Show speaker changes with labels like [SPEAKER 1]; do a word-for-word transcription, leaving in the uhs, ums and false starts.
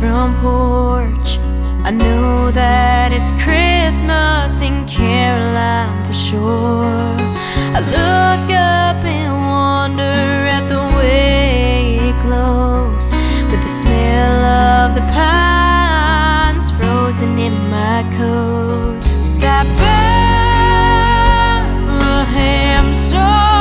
[SPEAKER 1] front porch. I know that it's Christmas in Caroline for sure. I look up and wonder at the way it glows, with the smell of the pines frozen in my coat. That Bethlehem star